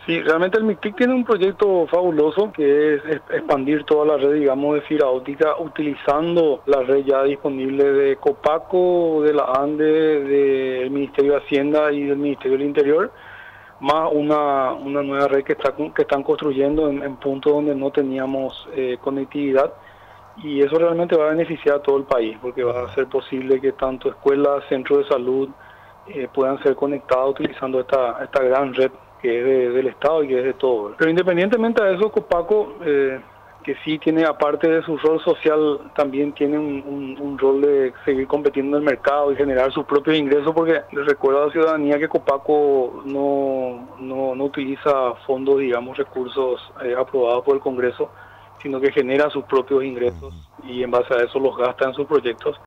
Sí, realmente el MICTIC tiene un proyecto fabuloso que es expandir toda la red, digamos, de fibra óptica utilizando la red ya disponible de Copaco, de la ANDE, del Ministerio de Hacienda y del Ministerio del Interior, más una nueva red que están construyendo en puntos donde no teníamos conectividad. Y eso realmente va a beneficiar a todo el país, porque va a ser posible que tanto escuelas, centros de salud puedan ser conectados utilizando esta gran red que es del Estado y que es de todo. Pero independientemente de eso, Copaco, que sí tiene, aparte de su rol social, también tiene un rol de seguir compitiendo en el mercado y generar sus propios ingresos, porque les recuerdo a la ciudadanía que Copaco no utiliza fondos, digamos, recursos aprobados por el Congreso, sino que genera sus propios ingresos y en base a eso los gasta en sus proyectos.